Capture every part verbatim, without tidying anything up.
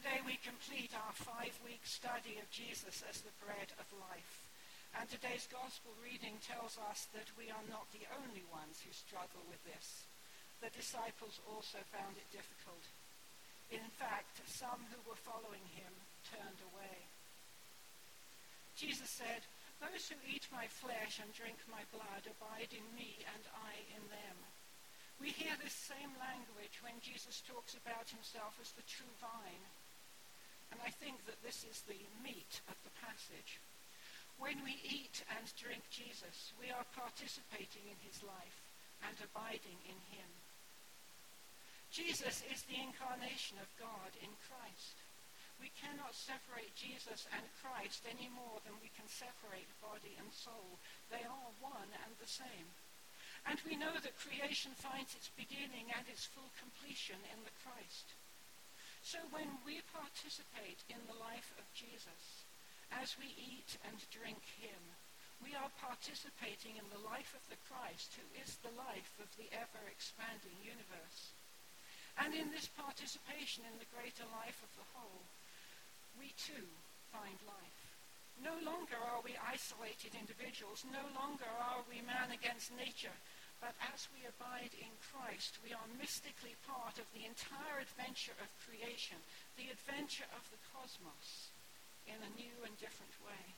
Today we complete our five-week study of Jesus as the bread of life. And today's gospel reading tells us that we are not the only ones who struggle with this. The disciples also found it difficult. In fact, some who were following him turned away. Jesus said, "Those who eat my flesh and drink my blood abide in me and I in them." We hear this same language when Jesus talks about himself as the true vine. And I think that this is the meat of the passage. When we eat and drink Jesus, we are participating in his life and abiding in him. Jesus is the incarnation of God in Christ. We cannot separate Jesus and Christ any more than we can separate body and soul. They are one and the same. And we know that creation finds its beginning and its full completion in the Christ. So when we participate in the life of Jesus, as we eat and drink him, we are participating in the life of the Christ, who is the life of the ever-expanding universe. And in this participation in the greater life of the whole, we too find life. No longer are we isolated individuals, no longer are we man against nature, but as we abide in Christ, we are mystically part of the entire adventure of creation, the adventure of the cosmos, in a new and different way.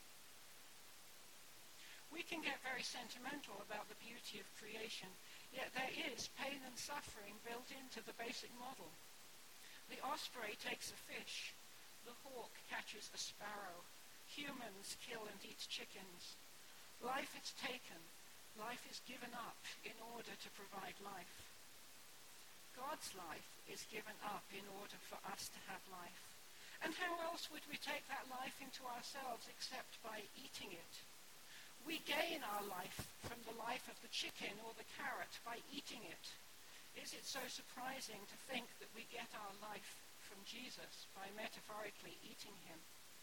We can get very sentimental about the beauty of creation, yet there is pain and suffering built into the basic model. The osprey takes a fish, the hawk catches a sparrow, humans kill and eat chickens. Life is taken. Life is given up in order to provide life. God's life is given up in order for us to have life. And how else would we take that life into ourselves except by eating it? We gain our life from the life of the chicken or the carrot by eating it. Is it so surprising to think that we get our life from Jesus by metaphorically eating him?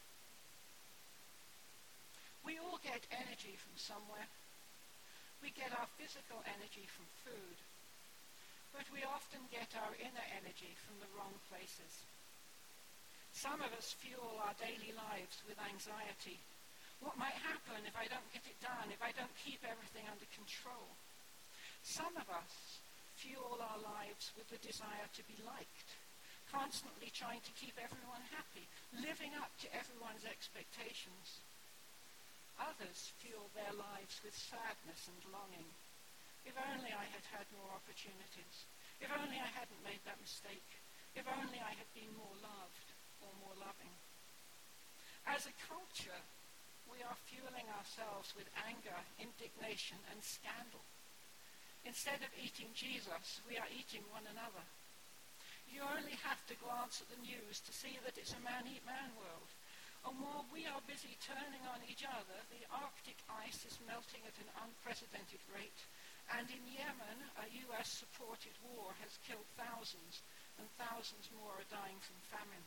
We all get energy from somewhere. We get our physical energy from food, but we often get our inner energy from the wrong places. Some of us fuel our daily lives with anxiety. What might happen if I don't get it done, if I don't keep everything under control? Some of us fuel our lives with the desire to be liked, constantly trying to keep everyone happy, living up to everyone's expectations. Others fuel their lives with sadness and longing. If only I had had more opportunities. If only I hadn't made that mistake. If only I had been more loved or more loving. As a culture, we are fueling ourselves with anger, indignation, and scandal. Instead of eating Jesus, we are eating one another. You only have to glance at the news to see that it's a man-eat-man world. And while we are busy turning on each other, the Arctic ice is melting at an unprecedented rate. And in Yemen, a U S-supported war has killed thousands, and thousands more are dying from famine.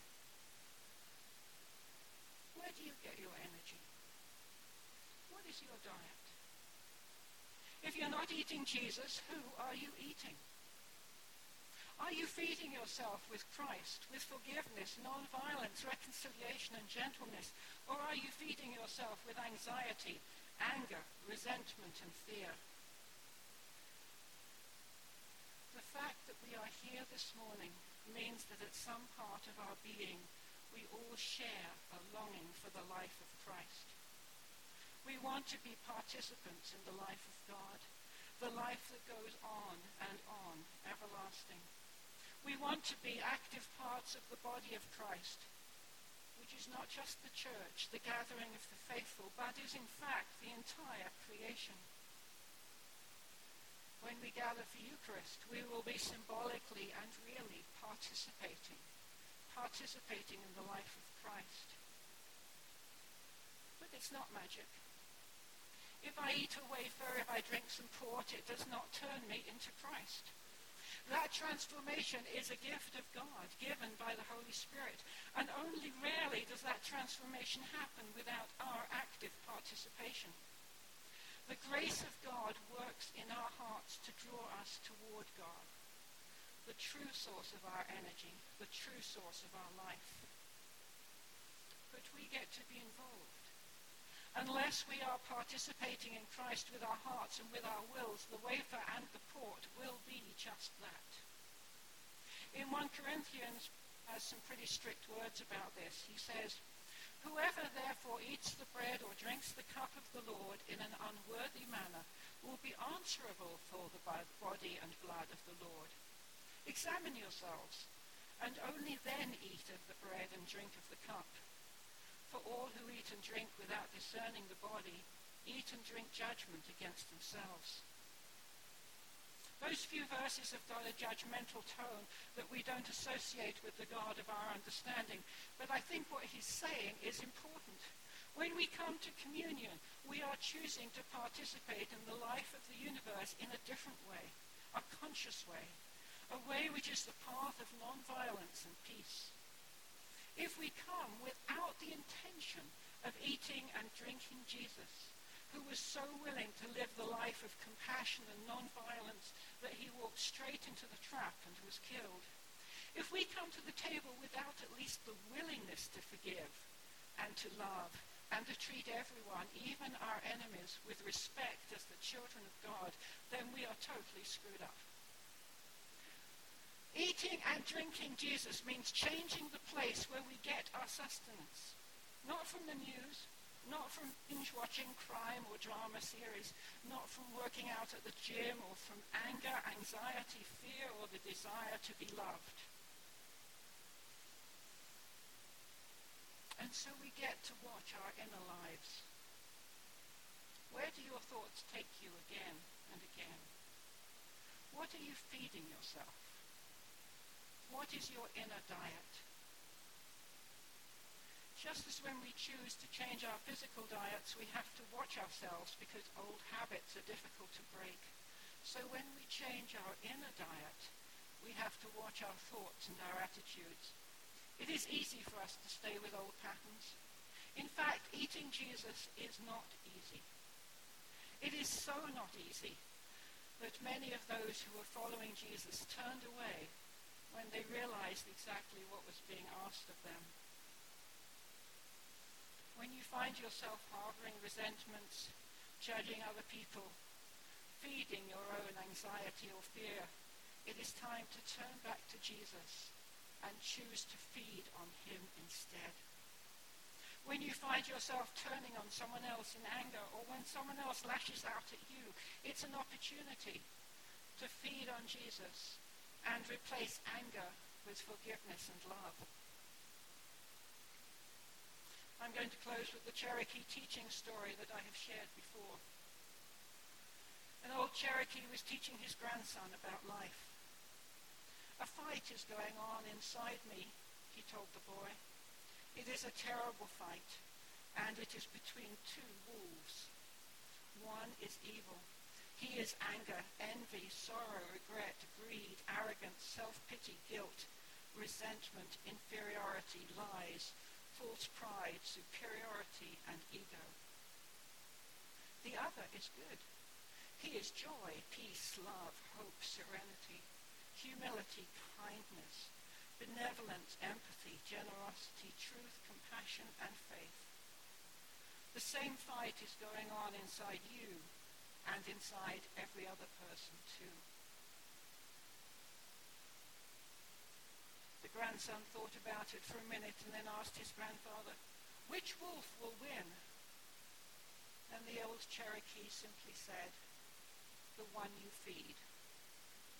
Where do you get your energy? What is your diet? If you're not eating Jesus, who are you eating? Are you feeding yourself with Christ, with forgiveness, non-violence, reconciliation, and gentleness? Or are you feeding yourself with anxiety, anger, resentment, and fear? The fact that we are here this morning means that at some part of our being, we all share a longing for the life of Christ. We want to be participants in the life of God, the life that goes on and on, everlasting. We want to be active parts of the body of Christ, which is not just the church, the gathering of the faithful, but is in fact the entire creation. When we gather for Eucharist, we will be symbolically and really participating, participating in the life of Christ. But it's not magic. If I eat a wafer, if I drink some port, it does not turn me into Christ. That transformation is a gift of God, given by the Holy Spirit. And only rarely does that transformation happen without our active participation. The grace of God works in our hearts to draw us toward God. the true source of our energy, the true source of our life. But we get to be involved. Unless we are participating in Christ with our hearts and with our wills, the wafer and the pot will be just that. In First Corinthians, has some pretty strict words about this. He says, "Whoever therefore eats the bread or drinks the cup of the Lord in an unworthy manner will be answerable for the body and blood of the Lord. Examine yourselves, and only then eat of the bread and drink of the cup. For all who eat and drink without discerning the body, eat and drink judgment against themselves." Those few verses have got a judgmental tone that we don't associate with the God of our understanding. But I think what he's saying is important. When we come to communion, we are choosing to participate in the life of the universe in a different way, a conscious way, a way which is the path of non-violence and peace. If we come without the intention of eating and drinking Jesus, who was so willing to live the life of compassion and non-violence that he walked straight into the trap and was killed, if we come to the table without at least the willingness to forgive and to love and to treat everyone, even our enemies, with respect as the children of God, then we are totally screwed up. Eating and drinking Jesus means changing the place where we get our sustenance. Not from the news, not from binge-watching crime or drama series, not from working out at the gym or from anger, anxiety, fear, or the desire to be loved. And so we get to watch our inner lives. Where do your thoughts take you again and again? What are you feeding yourself? What is your inner diet? Just as when we choose to change our physical diets, we have to watch ourselves because old habits are difficult to break. So when we change our inner diet, we have to watch our thoughts and our attitudes. It is easy for us to stay with old patterns. In fact, eating Jesus is not easy. It is so not easy that many of those who were following Jesus turned away when they realized exactly what was being asked of them. When you find yourself harboring resentments, judging other people, feeding your own anxiety or fear, it is time to turn back to Jesus and choose to feed on him instead. When you find yourself turning on someone else in anger, or when someone else lashes out at you, it's an opportunity to feed on Jesus and replace anger with forgiveness and love. I'm going to close with the Cherokee teaching story that I have shared before. An old Cherokee was teaching his grandson about life. "A fight is going on inside me," he told the boy. "It is a terrible fight, and it is between two wolves. One is evil. He is anger, envy, sorrow, regret, greed, arrogance, self-pity, guilt, resentment, inferiority, lies, false pride, superiority, and ego. The other is good. He is joy, peace, love, hope, serenity, humility, kindness, benevolence, empathy, generosity, truth, compassion, and faith. The same fight is going on inside you and inside every other person too." The grandson thought about it for a minute and then asked his grandfather, "Which wolf will win?" And the old Cherokee simply said, "The one you feed."